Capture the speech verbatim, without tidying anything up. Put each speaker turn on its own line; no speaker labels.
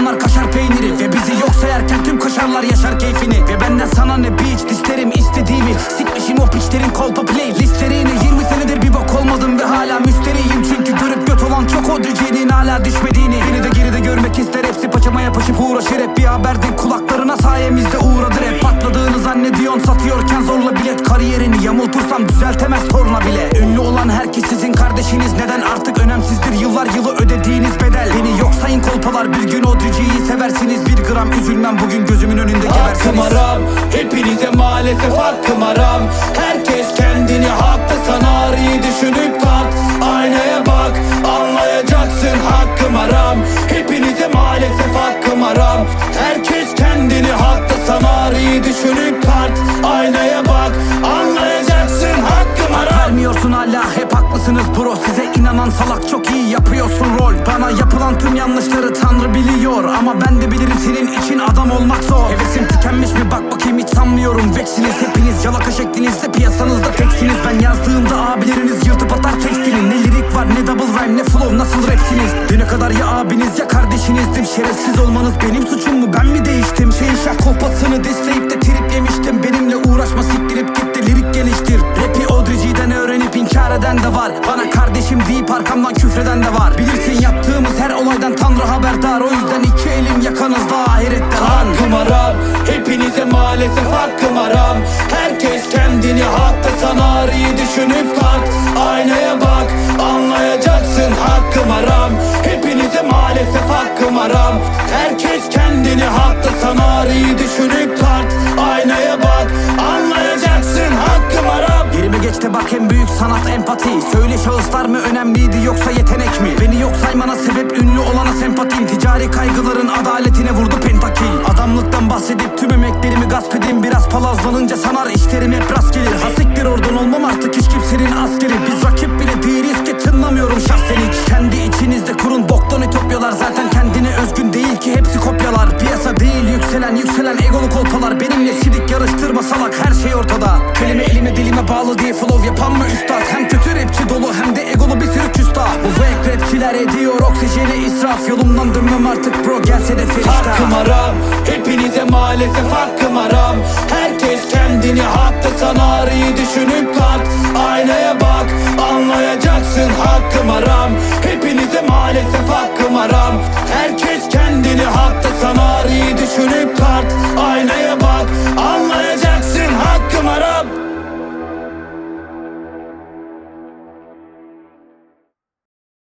onlar kaşar peyniri. Ve bizi yok sayarken tüm kaşarlar yaşar keyfini. Ve benden sana ne bitch, isterim istediğimi. Sikmişim o piçlerin kolpa playlistlerini. Yirmi senedir bir bok olmadım ve hala müsteriyim. Çünkü görüp göt olan çok o dücenin hala düşmediğini. Beni de geride görmek ister, hepsi paçama yapışıp uğraşır. Hep bir haberden kulaklarına sayemizde uğradır. Hep patladığını zannediyorsun satıyorken zorla bilet. Kariyerini yamultursam düzeltemez torna bile. Ünlü olan herkes sizin kardeşiniz. Neden artık önemsizdir yıllar yılı ödediğiniz bedel. Beni yok sayın kolpalar, bir gün o düceyi seversiniz. Bir gram üzülmem bugün gözümün önünde gebersiniz.
Hakkım haram, hepinize maalesef hakkım haram. Herkes kendini haklı sanar, iyi düşünüp tart. Aynaya bak, anlayacaksın hakkım haram. Hepinize maalesef hakkım haram. Herkes kendini haklı sanar, iyi düşünüp tart. Aynaya bak, anlayacaksın hakkım haram.
Vermiyorsun hala, hep haklısınız bro. Size inanan salak, çok iyi yapıyorsun rol. Bana yapılan tüm yanlışları Tanrı biliyor. Ama ben de bilirim senin için adam olmak zor. Hevesim tükenmiş mi bak bakayım, hiç sanmıyorum. Veksiniz hepiniz, yalaka şeklinizde piyasanızda teksiniz. Ben yazdığımda abileriniz yırtıp atar tekstini. Ne lirik var ne double rhyme ne flow, nasıl rapsiniz? Düne kadar ya abiniz ya kardeşinizdim. Şerefsiz olmanız benim suçum mu, ben mi değiştim? Şeyin şah kolpasını disleyip de trip yemiştim. Benimle uğraşma, siktirip git de lirik geliştir. Rapi Odrici'den öğrenip inkar eden de var. Bana kardeşim deyip arkamdan küfreden de var. Bilirsin yaptığımız her olaydan Tanrı haberdar. O yüzden iki elim yakanızda, ahirette lan.
Hakkım haram, hepinize maalesef hakkım haram. Herkes kendini haklı sanar, iyi düşünüp tart. Aynaya bak, anlayacaksın hakkım haram. Hepinize maalesef hakkım haram. Herkes kendini haklı sanar, iyi düşünüp tart. Aynaya bak, anlayacaksın hakkım haram.
Yerime geç de bak, en büyük sanat empati. Söyle şahıslar mı önemliydi yoksa yetenek mi? Beni yok saymana sebep ünlü olana sempatim. Ticari kaygıların adaletine vurdu pentakil. Adamlıktan bahsedip tüm emeklerimi gasp edeyim. Biraz palazlanınca sanar işlerim hep rast gelir. Hasiktir oradan olmam artık hiç kimsenin askeri. Biz rakip bile değiliz ki tınlamıyorum şahsen hiç. Kendi içinizde kurun boktan ütopyalar. Zaten kendine özgün değil ki hepsi kopyalar. Piyasa değil yükselen yükselen egolu kolpalar. Benimle sidik yarıştırma salak, her şey ortada. Kelime elime dilime bağlı diye flow yapan mı üstad? Hem kötü rapçi dolu hem de egolu bir sürü küstah. Bu fake rapçiler ediyor oksijeni israf. Yolumdan dönmem artık bro, gelse de feriştah.
Hakkım haram, hepinize maalesef hakkım haram. Herkes kendini haklı sanar, iyi düşünüp tart. Aynaya bak, anlayacaksın hakkım haram. Hepinize maalesef hakkım haram. Herkes